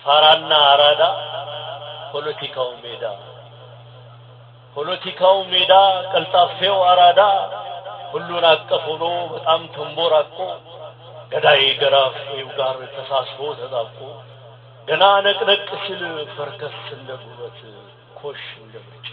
ፋራና አራዳ ፖለቲካው ሜዳ ቀልጣፌው አራዳ ሁሉን አቀፍ ሆኖ በጣም ተንቦራቆ ገዳይ ገራፊው ጋር ተሳስቦ ተጣብቆ ገና ነቅነቅ ሲል ፈርከስ እንደጉበት ኮሽ እንደብጭ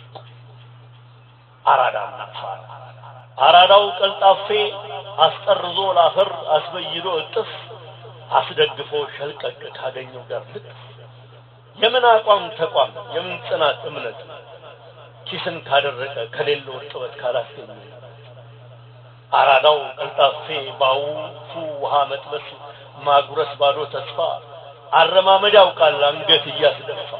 አራዳና ፋራ አራዳው ቀልጣፌ አስጠርዞ ላፈር አስበይዶ እጥፍ አስደግፎ ሸልቀቅ ካገኘው ጋር ልጥፍ የምን አቋም ተቋም የምን ጽናት እምነት ኪስን ካደረቀ ከሌለው ጥበት ካላስገኘ አራዳው ቀልጣፌ ባው ውሃ መጥበስ ማጉረስ ባዶ ተስፋ አረማመድ ያውቃል አንገት እያስደፋ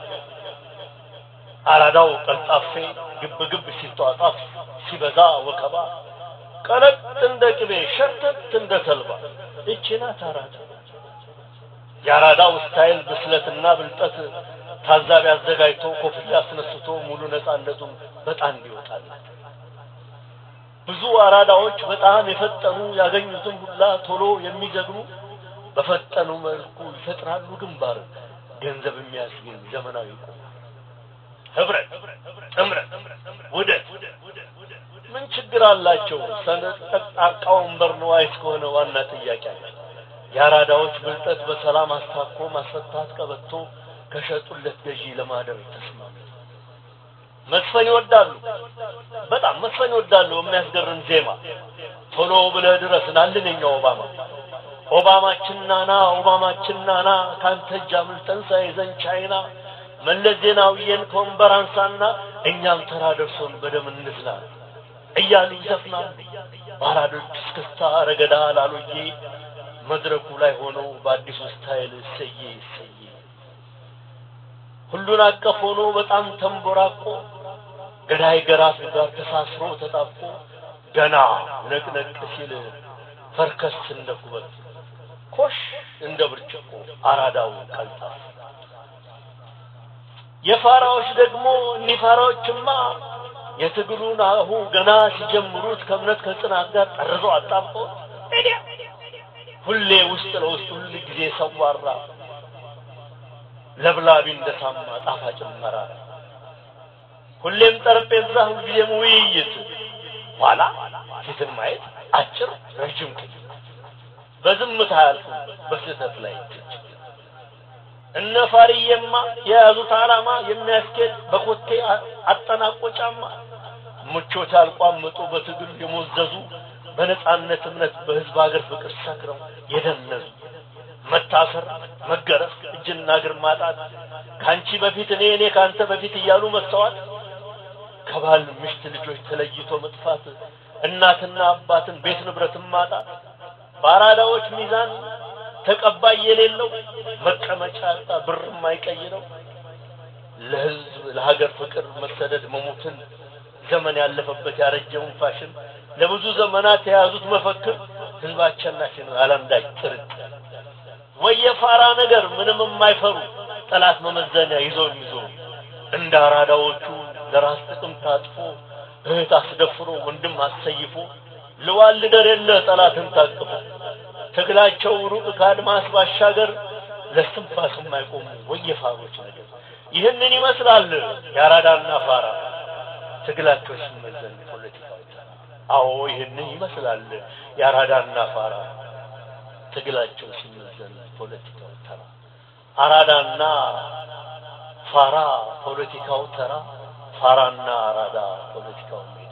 አራዳው ቀልጣፌ ግብ ሲጧጣፍ ሲበዛ ወከባ ቀለጥ እንደ ቅቤ ሸርተት እንደ ተልባ እቺናት አራዳ ያራዳው ስታይል ብስለትና ብልጠት ታዛቢ አዘጋጅቶ ኮፍያ አስነስቶ ሙሉ ነፃነቱን በጣም ይወጣል ብዙ አራዳዎች በጣም የፈጠኑ ያገኙትን ሁላ ቶሎ የሚዘግኑ በፈጠኑ መልኩ ይፈጥራሉ ግንባር ገንዘብ የሚያስገኝ ዘመናዊ ህብረት ጥምረት ውደት ምን ችግር አላቸው ሰነጣቃው ወንበር ነው አይስኮነ ዋና ጥያቄ ያራዳዎች ብልጠት በሰላም አስታኮ ማስፈታት ቀበቶ ከሸጡለት ገዢ ለማደር ተስማሙ መስፈን ይወዳሉ በጣም መስፈን ይወዳሉ የሚያስገርም ዜማ ቶሎ ብለህ ድረስናልንኛው ኦባማችን ናና ካንተ ጃምልተን ሳይዘን ቻይና መለስ ዜናዊን ኮንፈረንሳና እኛም ተራ ደርሶን በደም እንዝላ እያሉ ይዘፍናሉ ባራዶች እስክስታ ረገዳ ላሉዬ መድረኩ ላይ ሆነው በአዲሱ ስታይል ሰዬ ሁሉን አቀፍ ሆኖ በጣም ተንቦራቆ ገዳይ ገራፊ ጋር ተሳስሮ ተጣብቆ ገና ነቅነቅ ሲል ፈርከስ እንደኩበት ኮሽ እንደ ብርጭቆ አራዳው ቀልጣፍ የፋራዎች ደግሞ ኒፋራዎችማ የትግሉን አሁ ገና ሲጀምሩት ከእምነት ከጽናት ጋር ጠርዘው አጣብቀው ሁሌ ውስጥ ለውስጥ ሁሉ ጊዜ ሰዋራ ለብላቢ እንደሳማ ጣፋጭ መራ ሁሌም ጠረጴዛ ሁሌም ውይይት ኋላ ፊትን ማየት አጭር ረጅም በዝምታ ያልፉ በስህተት ላይ እነ ፋሪየማ የያዙት ዓላማ የሚያስኬድ በኮቴ አጠናቆጫማ ምቾት ያልቋመጡ በትግል የሞዘዙ በነጻነት እምነት በህዝብ ሀገር ፍቅር ሰክረው የደነዙ መታሰር መገረፍ እጅና እግር ማጣት ካንቺ በፊት እኔ ካንተ በፊት እያሉ መስተዋት ከባል ምሽት ልጆች ተለይቶ መጥፋት እናትና አባትን ቤት ንብረትን ማጣት ባራዳዎች ሚዛን ተቀባይ የሌለው መቀመጫ ብር የማይቀይረው ለህዝብ ለሀገር ፍቅር መሰደድ መሞትን ዘመን ያለፈበት ያረጀውን ፋሽን ለብዙ ዘመናት የያዙት መፈክር ህዝባችንናችን አላንዳች ጥርጥር ወየፋራ ነገር ምንም የማይፈሩ ጠላት መመዘኛ ይዞ እንደ አራዳዎቹ ለራስ ጥቅም ታጥፎ እህት አስደፍሮ ወንድም አሰይፎ ለዋልደር የለ ጠላትን ታቅፎ ትግላቸው ሩቅ ካድማስ ባሻገር ለስንፋስ የማይቆሙ ወየፋሮች ነገር ይህንን ይመስላል ያራዳና ፋራ ትግላቸው ሲመዘን ፖለቲካው አዎ ይህንን ይመስላል ያራዳና ፋራ ትግላቸው ሲመዘን ፖለቲካው ተራ አራዳና ፋራ ፖለቲካው ተራ ፋራና አራዳ ፖለቲካው